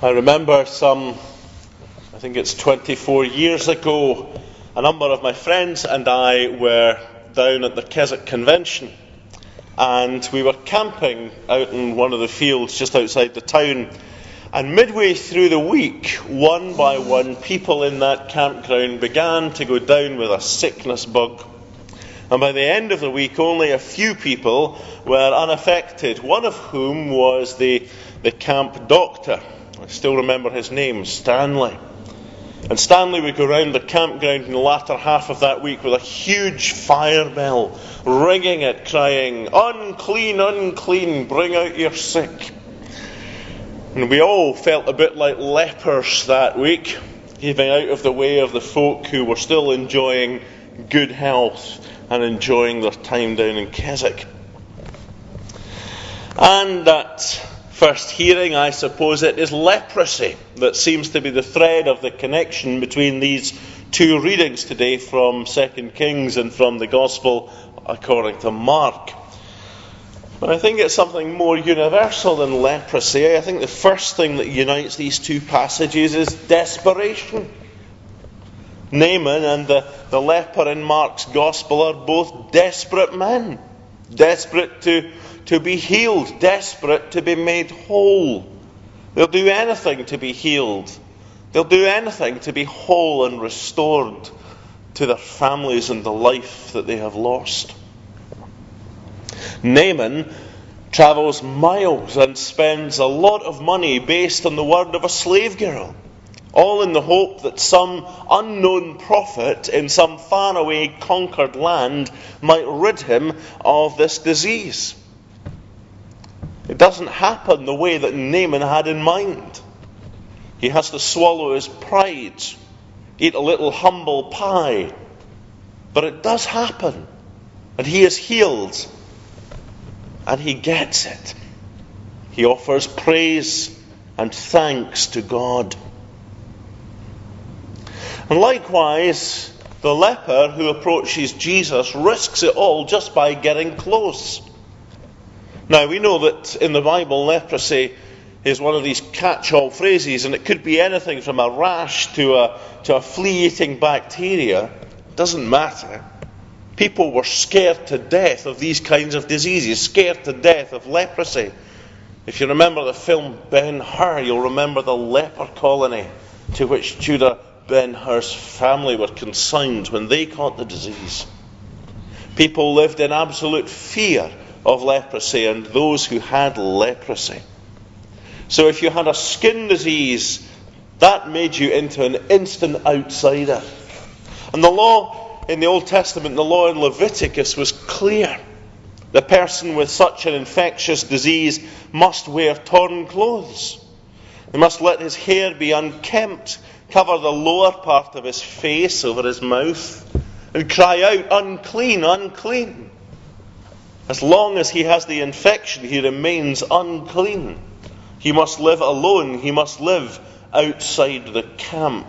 I remember I think it's 24 years ago, a number of my friends and I were down at the Keswick Convention, and we were camping out in one of the fields just outside the town. And midway through the week, one by one, people in that campground began to go down with a sickness bug. And by the end of the week, only a few people were unaffected, one of whom was the camp doctor. I still remember his name, Stanley. And Stanley would go round the campground in the latter half of that week with a huge fire bell, ringing it, crying, "Unclean, unclean, bring out your sick." And we all felt a bit like lepers that week, keeping out of the way of the folk who were still enjoying good health and enjoying their time down in Keswick. And at first hearing, I suppose it is leprosy that seems to be the thread of the connection between these two readings today from 2 Kings and from the Gospel according to Mark. But I think it's something more universal than leprosy. I think the first thing that unites these two passages is desperation. Naaman and the leper in Mark's Gospel are both desperate men. Desperate to be healed. Desperate to be made whole. They'll do anything to be healed. They'll do anything to be whole and restored to their families and the life that they have lost. Naaman travels miles and spends a lot of money based on the word of a slave girl, all in the hope that some unknown prophet in some faraway conquered land might rid him of this disease. It doesn't happen the way that Naaman had in mind. He has to swallow his pride, eat a little humble pie. But it does happen, and he is healed, and he gets it. He offers praise and thanks to God. And likewise, the leper who approaches Jesus risks it all just by getting close. Now, we know that in the Bible, leprosy is one of these catch-all phrases, and it could be anything from a rash to a flea-eating bacteria. It doesn't matter. People were scared to death of these kinds of diseases, scared to death of leprosy. If you remember the film Ben-Hur, you'll remember the leper colony to which Judah Ben-Hur's family were consigned when they caught the disease. People lived in absolute fear of leprosy and those who had leprosy. So if you had a skin disease, that made you into an instant outsider. And the law in the Old Testament, the law in Leviticus was clear. The person with such an infectious disease must wear torn clothes. He must let his hair be unkempt, cover the lower part of his face over his mouth, and cry out, "Unclean, unclean." As long as he has the infection, he remains unclean. He must live alone. He must live outside the camp.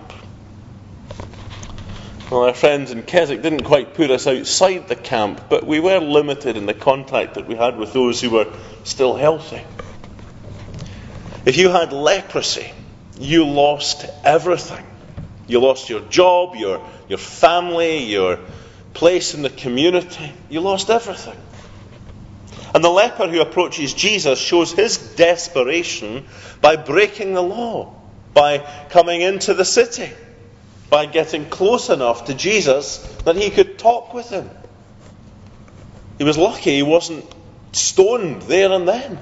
Well, our friends in Keswick didn't quite put us outside the camp, but we were limited in the contact that we had with those who were still healthy. If you had leprosy, you lost everything. You lost your job, your family, your place in the community. You lost everything. And the leper who approaches Jesus shows his desperation by breaking the law, by coming into the city, by getting close enough to Jesus that he could talk with him. He was lucky he wasn't stoned there and then.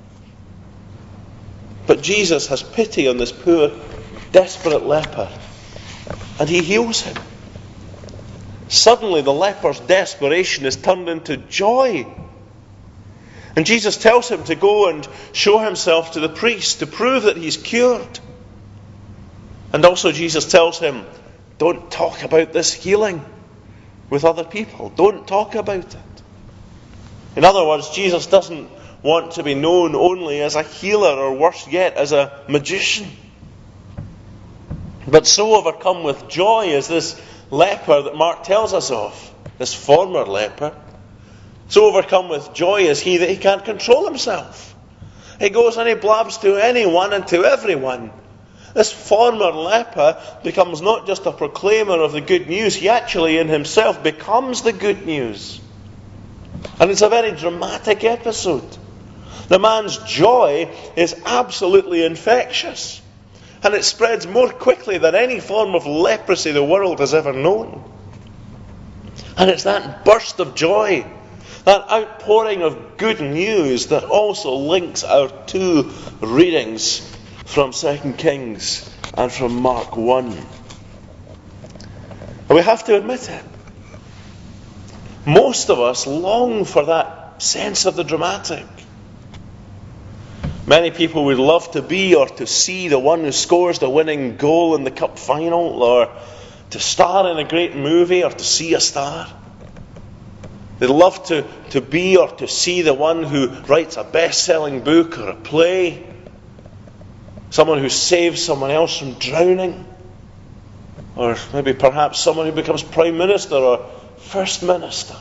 But Jesus has pity on this poor, desperate leper, and he heals him. Suddenly the leper's desperation is turned into joy. And Jesus tells him to go and show himself to the priest to prove that he's cured. And also Jesus tells him, don't talk about this healing with other people. Don't talk about it. In other words, Jesus doesn't want to be known only as a healer, or worse yet, as a magician. But so overcome with joy is this leper that Mark tells us of, this former leper. So overcome with joy is he can't control himself. He goes and he blabs to anyone and to everyone This former leper becomes not just a proclaimer of the good news, he actually in himself becomes the good news. And it's a very dramatic episode. The man's joy is absolutely infectious. And it spreads more quickly than any form of leprosy the world has ever known. And it's that burst of joy, that outpouring of good news, that also links our two readings from 2 Kings and from Mark 1. And we have to admit it. Most of us long for that sense of the dramatic. Many people would love to be or to see the one who scores the winning goal in the cup final, or to star in a great movie, or to see a star. They'd love to be or to see the one who writes a best-selling book or a play, someone who saves someone else from drowning, or maybe perhaps someone who becomes Prime Minister or First Minister.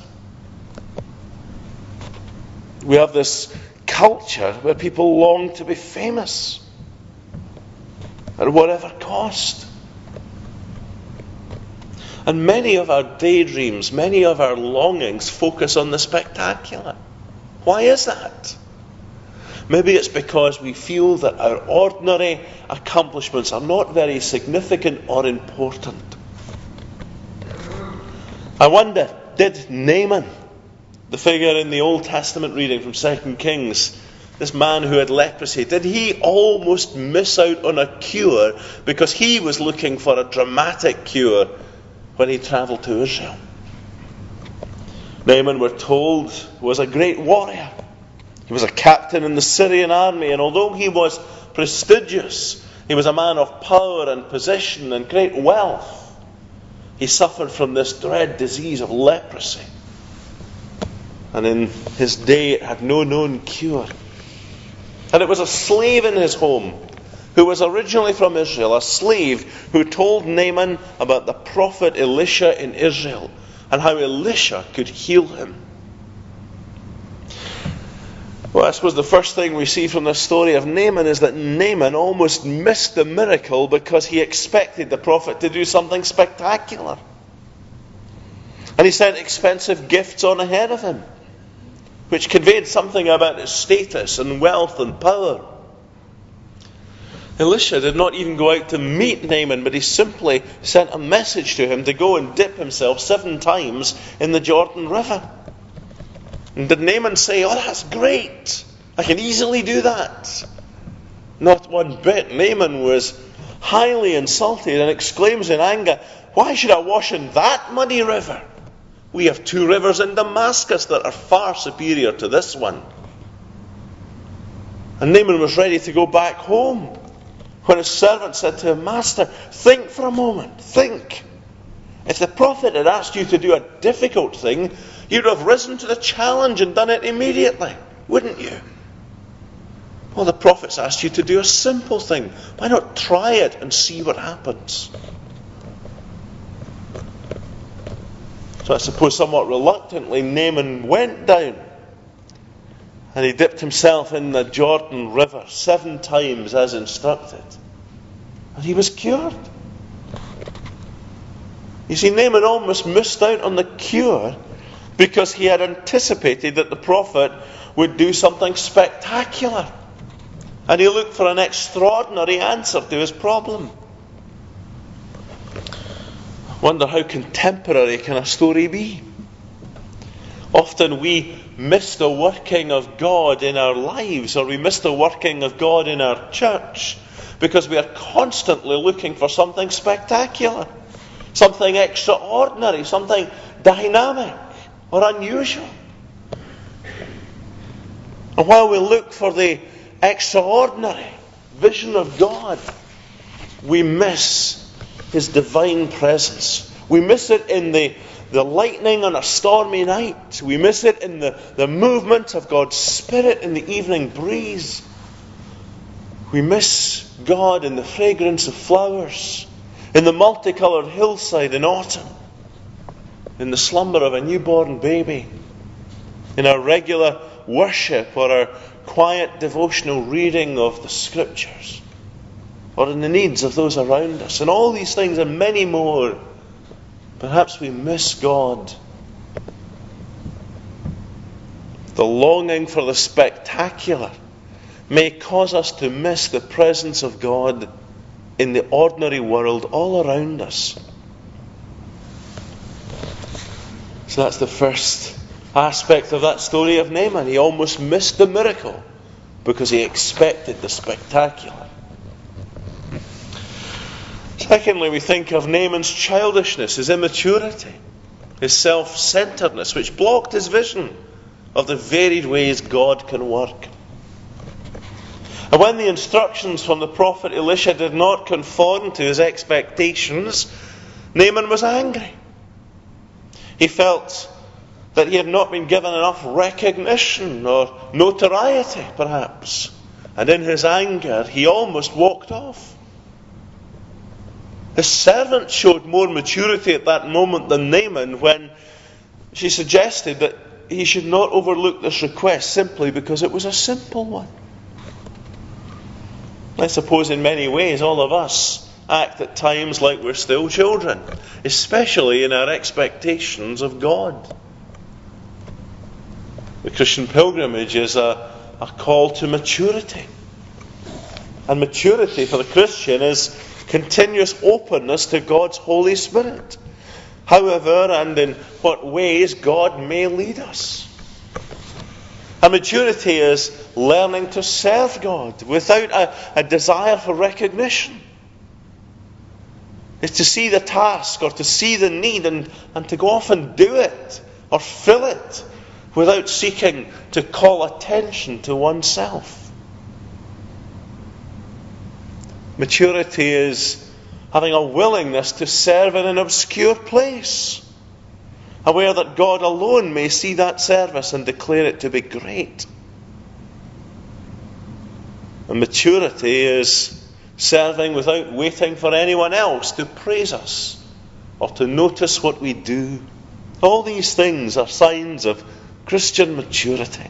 We have this culture where people long to be famous at whatever cost. And many of our daydreams, many of our longings focus on the spectacular. Why is that? Maybe it's because we feel that our ordinary accomplishments are not very significant or important. I wonder, did Naaman, the figure in the Old Testament reading from 2 Kings, this man who had leprosy, did he almost miss out on a cure because he was looking for a dramatic cure when he travelled to Israel? Naaman, we're told, was a great warrior. He was a captain in the Syrian army, and although he was prestigious, he was a man of power and position and great wealth, he suffered from this dread disease of leprosy. And in his day it had no known cure. And it was a slave in his home who was originally from Israel, a slave who told Naaman about the prophet Elisha in Israel and how Elisha could heal him. Well, I suppose the first thing we see from the story of Naaman is that Naaman almost missed the miracle because he expected the prophet to do something spectacular. And he sent expensive gifts on ahead of him, which conveyed something about his status and wealth and power. Elisha did not even go out to meet Naaman, but he simply sent a message to him to go and dip himself 7 times in the Jordan River. And did Naaman say, "Oh, that's great, I can easily do that"? Not one bit. Naaman was highly insulted and exclaims in anger, "Why should I wash in that muddy river? We have 2 rivers in Damascus that are far superior to this one." And Naaman was ready to go back home when his servant said to him, "Master, think for a moment, think. If the prophet had asked you to do a difficult thing, you'd have risen to the challenge and done it immediately, wouldn't you? Well, the prophet's asked you to do a simple thing. Why not try it and see what happens?" So I suppose somewhat reluctantly, Naaman went down and he dipped himself in the Jordan River 7 times as instructed. And he was cured. You see, Naaman almost missed out on the cure because he had anticipated that the prophet would do something spectacular. And he looked for an extraordinary answer to his problem. I wonder how contemporary can a story be? Often we miss the working of God in our lives, or we miss the working of God in our church, because we are constantly looking for something spectacular, something extraordinary, something dynamic or unusual. And while we look for the extraordinary vision of God, we miss His divine presence. We miss it in the lightning on a stormy night. We miss it in the movement of God's Spirit in the evening breeze. We miss God in the fragrance of flowers, in the multicoloured hillside in autumn, in the slumber of a newborn baby, in our regular worship or our quiet devotional reading of the Scriptures. or in the needs of those around us. And all these things and many more, perhaps we miss God. The longing for the spectacular may cause us to miss the presence of God in the ordinary world all around us. So that's the first aspect of that story of Naaman. He almost missed the miracle because he expected the spectacular. Secondly, we think of Naaman's childishness, his immaturity, his self-centeredness, which blocked his vision of the varied ways God can work. And when the instructions from the prophet Elisha did not conform to his expectations, Naaman was angry. He felt that he had not been given enough recognition or notoriety, perhaps. And in his anger, he almost walked off. His servant showed more maturity at that moment than Naaman when she suggested that he should not overlook this request simply because it was a simple one. I suppose in many ways all of us act at times like we're still children, especially in our expectations of God. The Christian pilgrimage is a call to maturity. And maturity for the Christian is continuous openness to God's Holy Spirit, however and in what ways God may lead us. And maturity is learning to serve God without a desire for recognition. It's to see the task or to see the need and to go off and do it or fill it without seeking to call attention to oneself. Maturity is having a willingness to serve in an obscure place, aware that God alone may see that service and declare it to be great. And maturity is serving without waiting for anyone else to praise us or to notice what we do. All these things are signs of Christian maturity.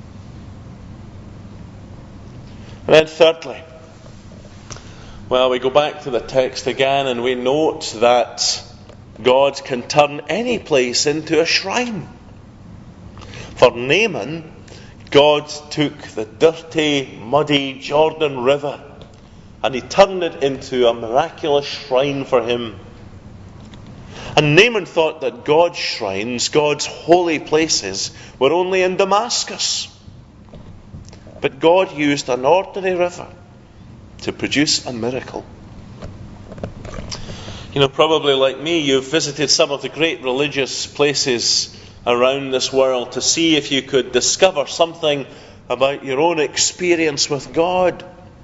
And then thirdly, well, we go back to the text again and we note that God can turn any place into a shrine. For Naaman, God took the dirty, muddy Jordan River and he turned it into a miraculous shrine for him. And Naaman thought that God's shrines, God's holy places, were only in Damascus. But God used an ordinary river to produce a miracle. You know, probably like me, you've visited some of the great religious places around this world to see if you could discover something about your own experience with God.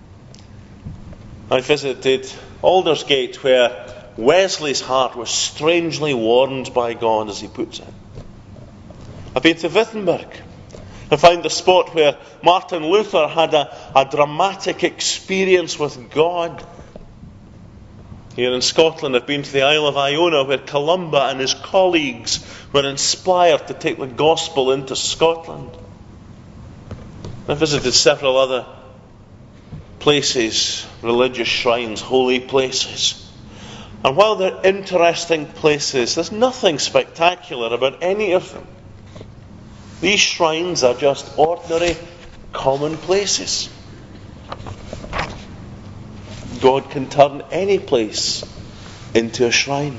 I visited Aldersgate, where Wesley's heart was strangely warmed by God, as he puts it. I've been to Wittenberg. I found the spot where Martin Luther had a dramatic experience with God. Here in Scotland, I've been to the Isle of Iona, where Columba and his colleagues were inspired to take the gospel into Scotland. I visited several other places, religious shrines, holy places. And while they're interesting places, there's nothing spectacular about any of them. These shrines are just ordinary, common places. God can turn any place into a shrine.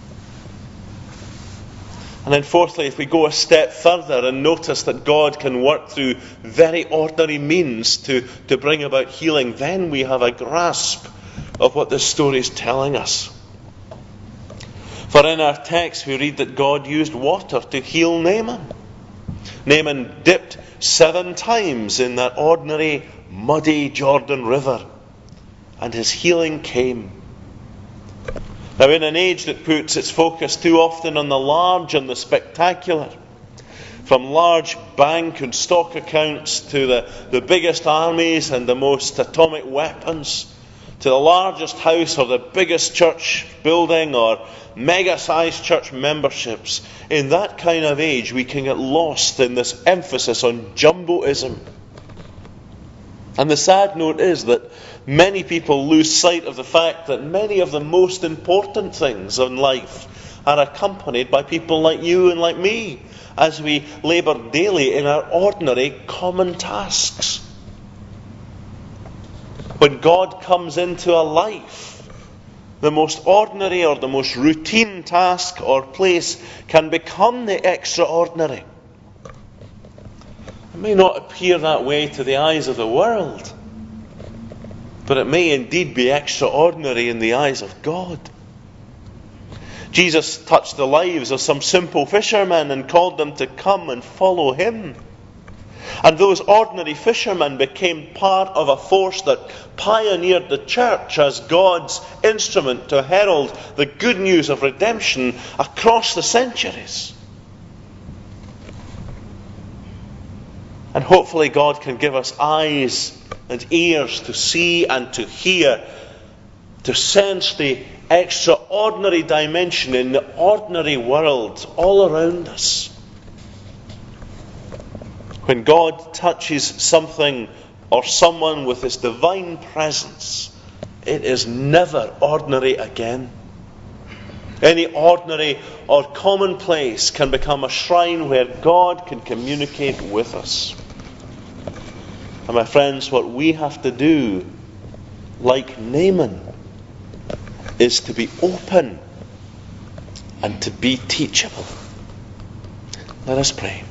And then fourthly, if we go a step further and notice that God can work through very ordinary means to bring about healing, then we have a grasp of what this story is telling us. For in our text we read that God used water to heal Naaman. Naaman dipped 7 times in that ordinary, muddy Jordan River, and his healing came. Now, in an age that puts its focus too often on the large and the spectacular, from large bank and stock accounts to the biggest armies and the most atomic weapons, to the largest house or the biggest church building or mega-sized church memberships, in that kind of age we can get lost in this emphasis on jumboism. And the sad note is that many people lose sight of the fact that many of the most important things in life are accompanied by people like you and like me as we labour daily in our ordinary common tasks. When God comes into a life, the most ordinary or the most routine task or place can become the extraordinary. It may not appear that way to the eyes of the world, but it may indeed be extraordinary in the eyes of God. Jesus touched the lives of some simple fishermen and called them to come and follow him. And those ordinary fishermen became part of a force that pioneered the church as God's instrument to herald the good news of redemption across the centuries. And hopefully God can give us eyes and ears to see and to hear, to sense the extraordinary dimension in the ordinary world all around us. When God touches something or someone with his divine presence, it is never ordinary again. Any ordinary or commonplace can become a shrine where God can communicate with us. And my friends, what we have to do, like Naaman, is to be open and to be teachable. Let us pray.